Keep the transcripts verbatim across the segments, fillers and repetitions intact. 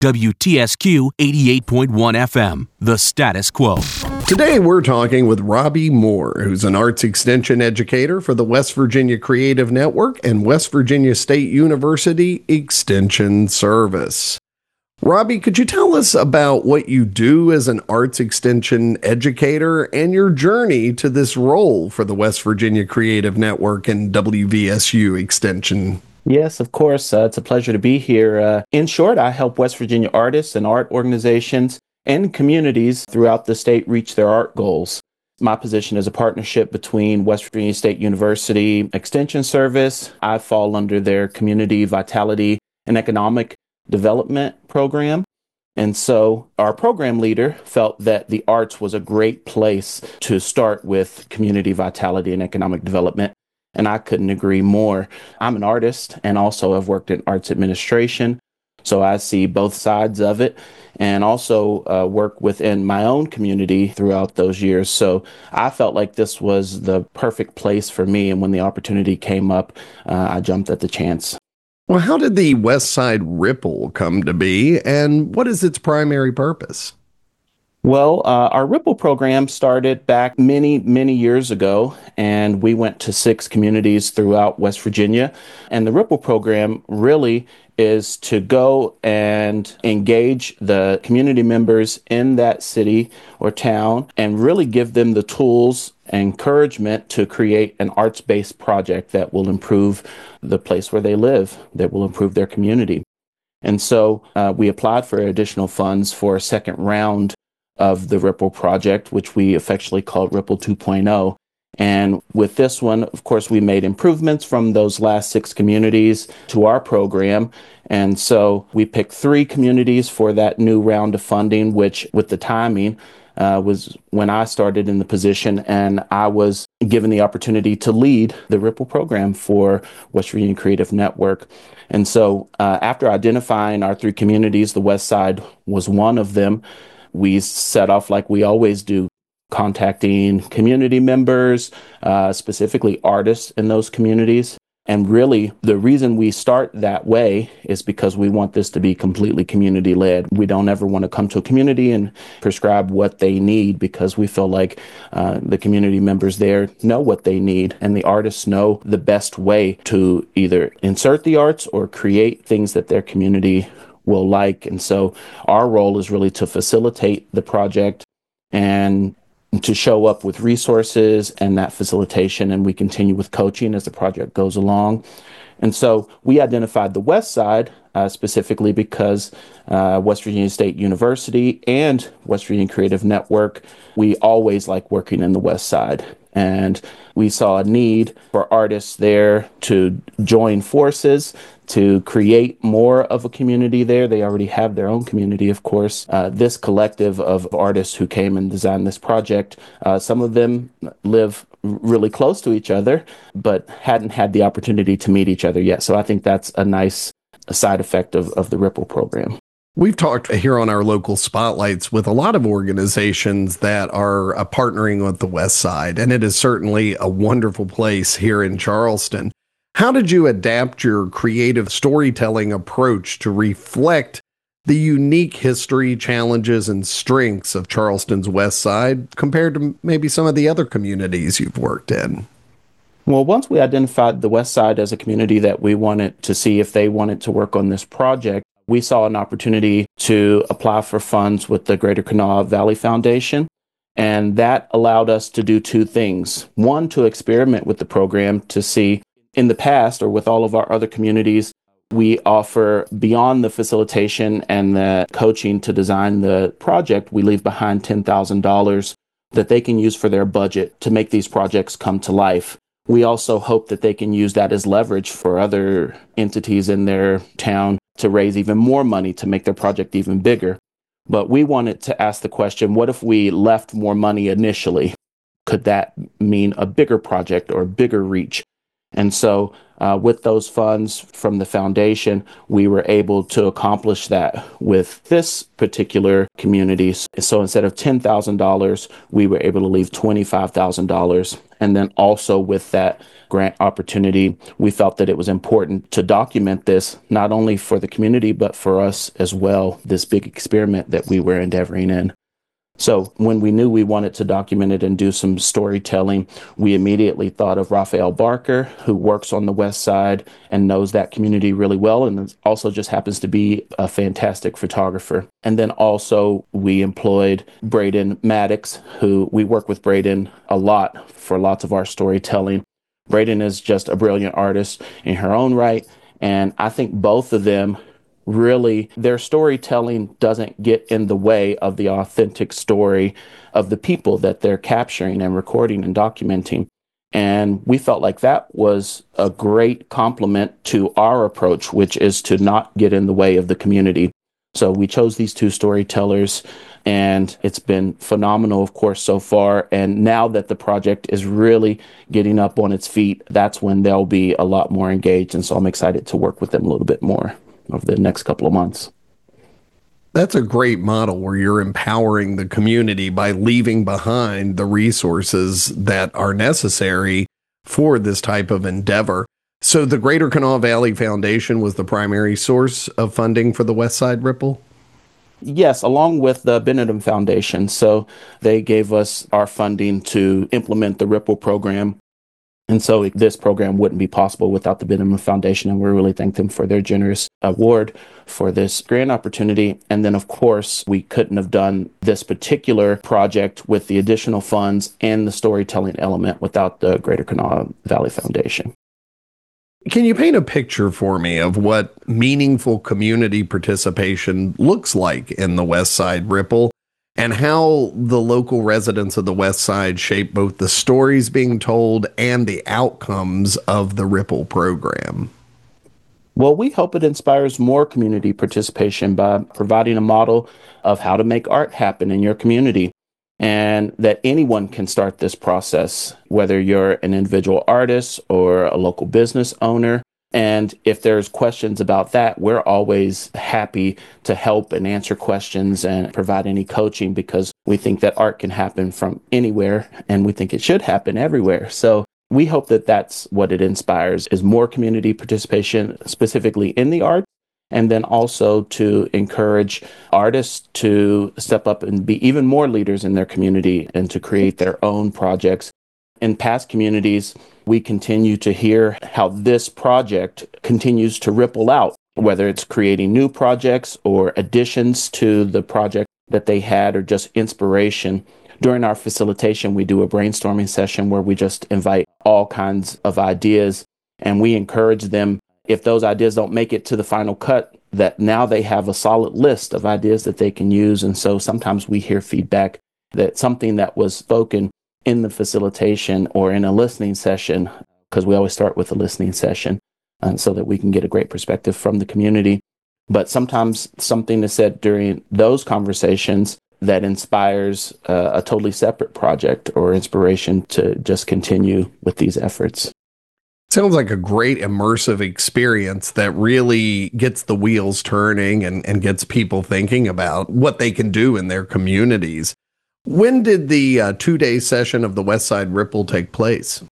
W T S Q eighty-eight point one F M, the status quo. Today we're talking with Robbie Moore, who's an arts extension educator for the West Virginia Creative Network and West Virginia State University Extension Service. Robbie, could you tell us about what you do as an arts extension educator and your journey to this role for the West Virginia Creative Network and W V S U Extension? Yes, of course. Uh, it's a pleasure to be here. Uh, in short, I help West Virginia artists and art organizations and communities throughout the state reach their art goals. My position is a partnership between West Virginia State University Extension Service. I fall under their Community Vitality and Economic Development program. And so our program leader felt that the arts was a great place to start with community vitality and economic development. And I couldn't agree more. I'm an artist and also have worked in arts administration. So I see both sides of it and also uh, work within my own community throughout those years. So I felt like this was the perfect place for me. And when the opportunity came up, uh, I jumped at the chance. Well, how did the West Side Ripple come to be, and what is its primary purpose? Well, uh, our Ripple program started back many, many years ago, and we went to six communities throughout West Virginia. And the Ripple program really is to go and engage the community members in that city or town and really give them the tools and encouragement to create an arts-based project that will improve the place where they live, that will improve their community. And so uh, we applied for additional funds for a second round of the Ripple project, which we affectionately called Ripple two point oh. And with this one, of course, we made improvements from those last six communities to our program. And so we picked three communities for that new round of funding, which with the timing uh, was when I started in the position, and I was given the opportunity to lead the Ripple program for West Virginia Creative Network. And so uh, after identifying our three communities, the West Side was one of them. We set off like we always do, contacting community members, uh, specifically artists in those communities. And really, the reason we start that way is because we want this to be completely community-led. We don't ever want to come to a community and prescribe what they need, because we feel like uh, the community members there know what they need, and the artists know the best way to either insert the arts or create things that their community will like. And so our role is really to facilitate the project and to show up with resources and that facilitation, and we continue with coaching as the project goes along. And so we identified the West Side uh, specifically because uh, West Virginia State University and West Virginia Creative Network, we always like working in the West Side. And we saw a need for artists there to join forces to create more of a community there. They already have their own community, of course. Uh, this collective of artists who came and designed this project, uh, some of them live really close to each other, but hadn't had the opportunity to meet each other yet. So I think that's a nice side effect of, of the Ripple program. We've talked here on our local spotlights with a lot of organizations that are uh, partnering with the West Side, and it is certainly a wonderful place here in Charleston. How did you adapt your creative storytelling approach to reflect the unique history, challenges, and strengths of Charleston's West Side compared to maybe some of the other communities you've worked in? Well, once we identified the West Side as a community that we wanted to see if they wanted to work on this project, we saw an opportunity to apply for funds with the Greater Kanawha Valley Foundation. And that allowed us to do two things. One, to experiment with the program to see in the past, or with all of our other communities, we offer beyond the facilitation and the coaching to design the project, we leave behind ten thousand dollars that they can use for their budget to make these projects come to life. We also hope that they can use that as leverage for other entities in their town to raise even more money to make their project even bigger. But we wanted to ask the question, what if we left more money initially? Could that mean a bigger project or a bigger reach? And so uh, with those funds from the foundation, we were able to accomplish that with this particular community. So instead of ten thousand dollars, we were able to leave twenty-five thousand dollars. And then also with that grant opportunity, we felt that it was important to document this, not only for the community, but for us as well, this big experiment that we were endeavoring in. So when we knew we wanted to document it and do some storytelling, we immediately thought of Raphael Barker, who works on the West Side and knows that community really well, and also just happens to be a fantastic photographer. And then also we employed Braden Maddox, who we work with Braden a lot for lots of our storytelling. Braden is just a brilliant artist in her own right, and I think both of them really, their storytelling doesn't get in the way of the authentic story of the people that they're capturing and recording and documenting. And we felt like that was a great complement to our approach, which is to not get in the way of the community. So we chose these two storytellers, and it's been phenomenal, of course, so far. And now that the project is really getting up on its feet, that's when they'll be a lot more engaged. And so I'm excited to work with them a little bit more over the next couple of months. That's a great model where you're empowering the community by leaving behind the resources that are necessary for this type of endeavor. So the Greater Kanawha Valley Foundation was the primary source of funding for the West Side Ripple? Yes, along with the Benedum Foundation. So they gave us our funding to implement the Ripple program. And so this program wouldn't be possible without the Benedum Foundation, and we really thank them for their generous award for this grant opportunity. And then, of course, we couldn't have done this particular project with the additional funds and the storytelling element without the Greater Kanawha Valley Foundation. Can you paint a picture for me of what meaningful community participation looks like in the West Side Ripple, and how the local residents of the West Side shape both the stories being told and the outcomes of the Ripple program? Well, we hope it inspires more community participation by providing a model of how to make art happen in your community, and that anyone can start this process, whether you're an individual artist or a local business owner. And if there's questions about that, we're always happy to help and answer questions and provide any coaching, because we think that art can happen from anywhere, and we think it should happen everywhere. So we hope that that's what it inspires, is more community participation, specifically in the arts, and then also to encourage artists to step up and be even more leaders in their community and to create their own projects. In past communities, we continue to hear how this project continues to ripple out, whether it's creating new projects or additions to the project that they had, or just inspiration. During our facilitation, we do a brainstorming session where we just invite all kinds of ideas, and we encourage them, if those ideas don't make it to the final cut, that now they have a solid list of ideas that they can use. And so sometimes we hear feedback that something that was spoken in the facilitation or in a listening session, because we always start with a listening session, uh, so that we can get a great perspective from the community. But sometimes something is said during those conversations that inspires uh, a totally separate project or inspiration to just continue with these efforts. Sounds like a great immersive experience that really gets the wheels turning and, and gets people thinking about what they can do in their communities. When did the uh, two-day session of the West Side Ripple take place?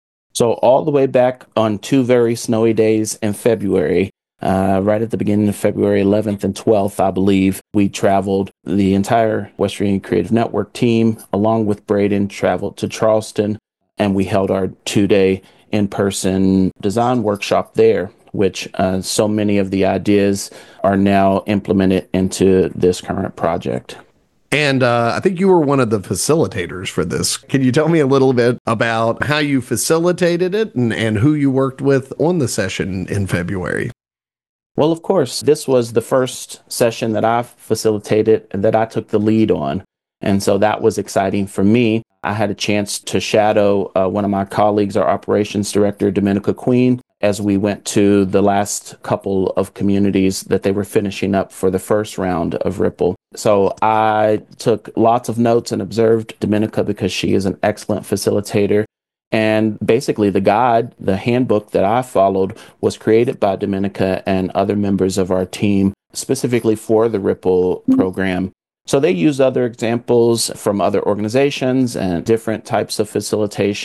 So all the way back on two very snowy days in February, uh, right at the beginning of February eleventh and twelfth, I believe, we traveled, the entire West Virginia Creative Network team, along with Braden, traveled to Charleston, and we held our two-day in-person design workshop there, which uh, so many of the ideas are now implemented into this current project. And uh, I think you were one of the facilitators for this. Can you tell me a little bit about how you facilitated it and, and who you worked with on the session in February? Well, of course, this was the first session that I facilitated and that I took the lead on. And so that was exciting for me. I had a chance to shadow uh, one of my colleagues, our operations director, Dominica Queen, as we went to the last couple of communities that they were finishing up for the first round of Ripple. So I took lots of notes and observed Dominica because she is an excellent facilitator. And basically the guide, the handbook that I followed, was created by Dominica and other members of our team specifically for the Ripple program. So they used other examples from other organizations and different types of facilitation.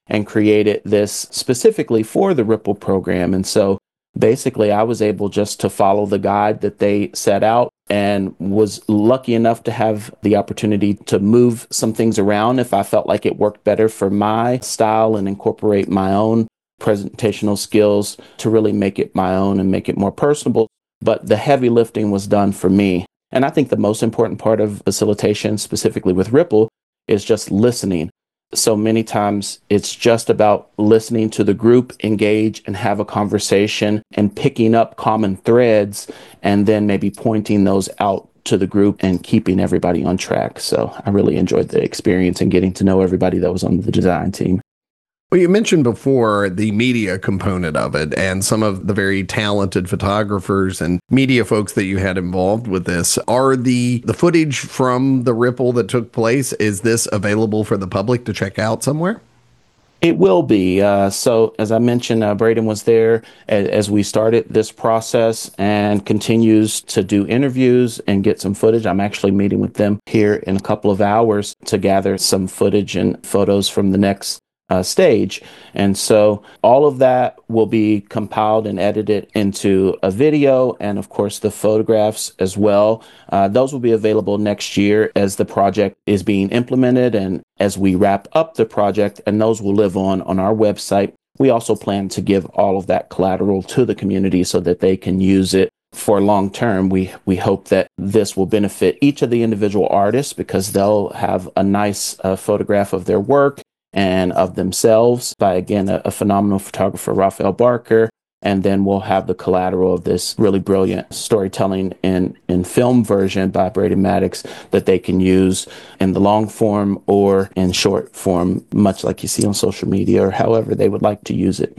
and created this specifically for the Ripple program. And so basically, I was able just to follow the guide that they set out and was lucky enough to have the opportunity to move some things around if I felt like it worked better for my style and incorporate my own presentational skills to really make it my own and make it more personable. But the heavy lifting was done for me. And I think the most important part of facilitation, specifically with Ripple, is just listening. So many times it's just about listening to the group engage and have a conversation and picking up common threads and then maybe pointing those out to the group and keeping everybody on track. So I really enjoyed the experience and getting to know everybody that was on the design team. Well, you mentioned before the media component of it and some of the very talented photographers and media folks that you had involved with this. Are the, the footage from the Ripple that took place, is this available for the public to check out somewhere? It will be. Uh, so as I mentioned, uh, Braden was there as, as we started this process and continues to do interviews and get some footage. I'm actually meeting with them here in a couple of hours to gather some footage and photos from the next Uh, stage. And so all of that will be compiled and edited into a video, and of course the photographs as well. Uh, those will be available next year as the project is being implemented and as we wrap up the project, and those will live on on our website. We also plan to give all of that collateral to the community so that they can use it for long term. We we hope that this will benefit each of the individual artists because they'll have a nice uh, photograph of their work and of themselves by, again, a, a phenomenal photographer, Raphael Barker. And then we'll have the collateral of this really brilliant storytelling in, in film version by Braden Maddox that they can use in the long form or in short form, much like you see on social media or however they would like to use it.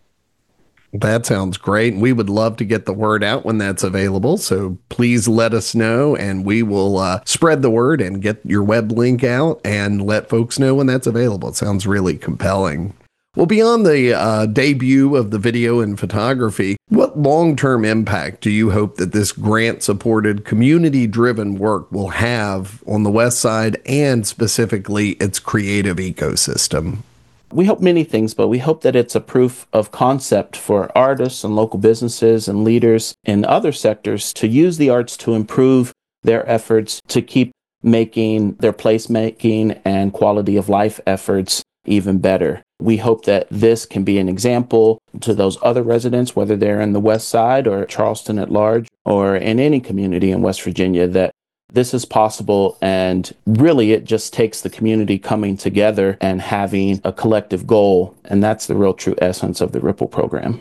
That sounds great. We would love to get the word out when that's available. So please let us know and we will uh, spread the word and get your web link out and let folks know when that's available. It sounds really compelling. Well, beyond the uh, debut of the video and photography, what long-term impact do you hope that this grant-supported, community-driven work will have on the West Side and specifically its creative ecosystem? We hope many things, but we hope that it's a proof of concept for artists and local businesses and leaders in other sectors to use the arts to improve their efforts to keep making their placemaking and quality of life efforts even better. We hope that this can be an example to those other residents, whether they're in the West Side or Charleston at large or in any community in West Virginia, that this is possible, and really it just takes the community coming together and having a collective goal, and that's the real true essence of the Ripple program.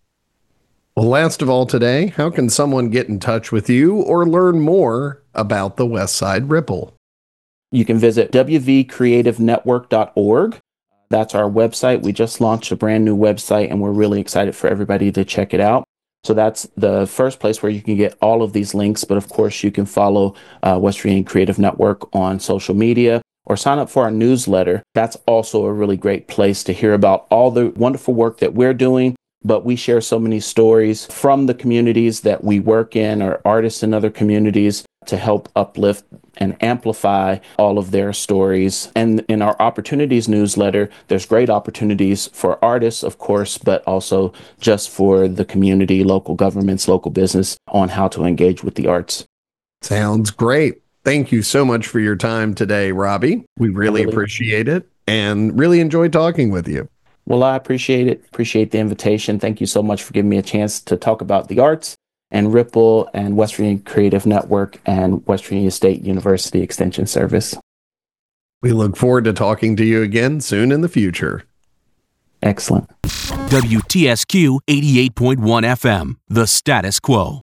Well, last of all today, how can someone get in touch with you or learn more about the West Side Ripple? You can visit w v creative network dot org. That's our website. We just launched a brand new website, and we're really excited for everybody to check it out. So that's the first place where you can get all of these links. But of course, you can follow uh, West Virginia Creative Network on social media or sign up for our newsletter. That's also a really great place to hear about all the wonderful work that we're doing. But we share so many stories from the communities that we work in or artists in other communities to help uplift and amplify all of their stories. And in our opportunities newsletter, there's great opportunities for artists, of course, but also just for the community, local governments, local business on how to engage with the arts. Sounds great. Thank you so much for your time today, Robbie. We really, really appreciate it and really enjoyed talking with you. Well, I appreciate it. Appreciate the invitation. Thank you so much for giving me a chance to talk about the arts and Ripple and West Virginia Creative Network and West Virginia State University Extension Service. We look forward to talking to you again soon in the future. Excellent. W T S Q eighty-eight point one F M, The Status Quo.